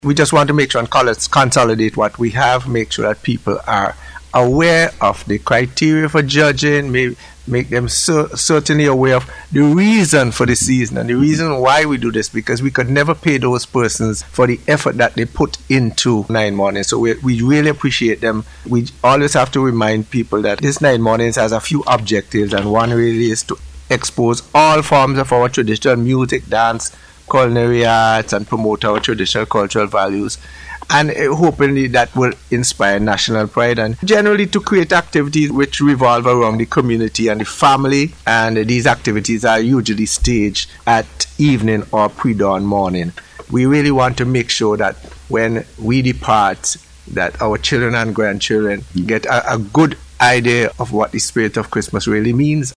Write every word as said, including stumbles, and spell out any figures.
We just want to make sure and consolidate what we have, make sure that people are aware of the criteria for judging, maybe make them so, certainly aware of the reason for the season and the reason why we do this, because we could never pay those persons for the effort that they put into Nine Mornings. So we, we really appreciate them. We always have to remind people that this Nine Mornings has a few objectives, and one really is to expose all forms of our traditional music, dance, culinary arts, and promote our traditional cultural values. And uh, hopefully that will inspire national pride, and generally to create activities which revolve around the community and the family. And uh, these activities are usually staged at evening or pre-dawn morning. We really want to make sure that when we depart, that our children and grandchildren get a, a good idea of what the spirit of Christmas really means.